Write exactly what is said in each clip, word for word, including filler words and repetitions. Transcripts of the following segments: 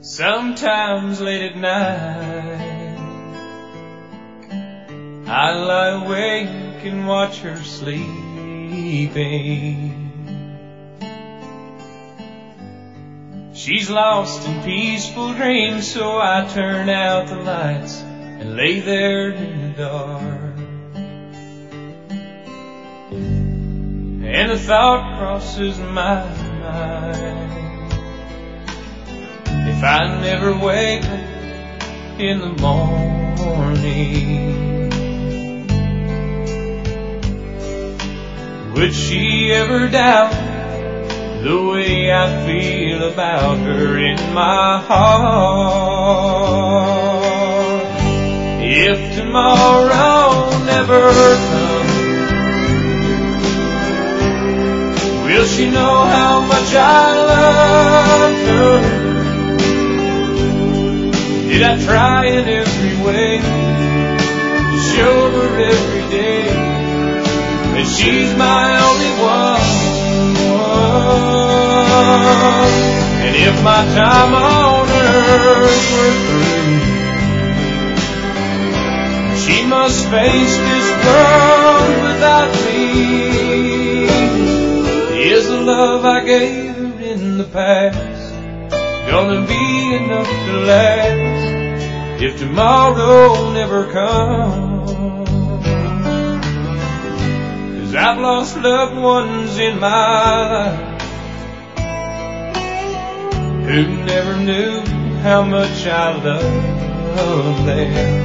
Sometimes late at night I lie awake and watch her sleeping. She's lost in peaceful dreams, so I turn out the lights and lay there in the dark. And a thought crosses my mind: if I never wake up in the morning, would she ever doubt the way I feel about her in my heart? If tomorrow never comes, will she know how much I love her? Did I try in every way to show her every day that she's my only one? And if my time on earth were through, she must face this world without me. Is the love I gave her in the past gonna be enough to last if tomorrow never comes? 'Cause I've lost loved ones in my life who never knew how much I loved them.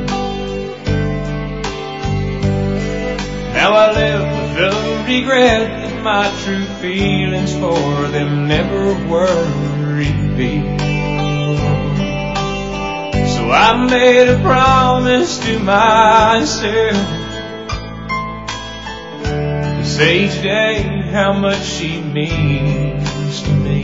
Now I live with the regret that my true feelings for them never were revealed. So I made a promise to myself to say each day how much she means to me,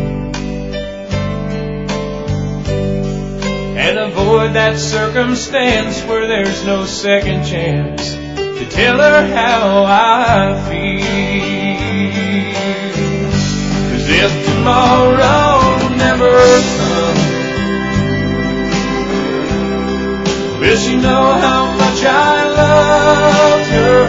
and avoid that circumstance where there's no second chance to tell her how I feel. 'Cause if tomorrow never comes, will she know how much I loved her?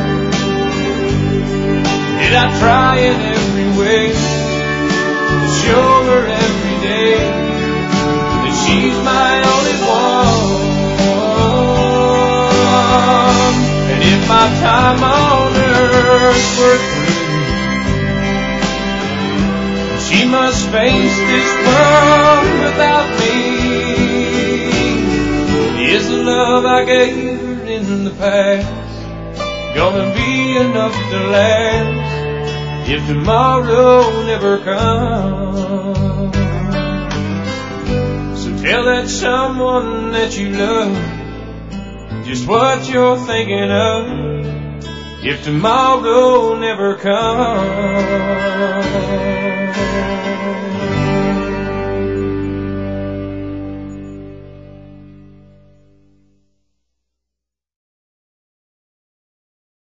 Did I try in every way to show her every day that she's my only one? And if my time on earth were through, she must face this world without me. Is the love I gave her in the past gonna be enough to last if tomorrow never comes? So tell that someone that you love just what you're thinking of if tomorrow never comes.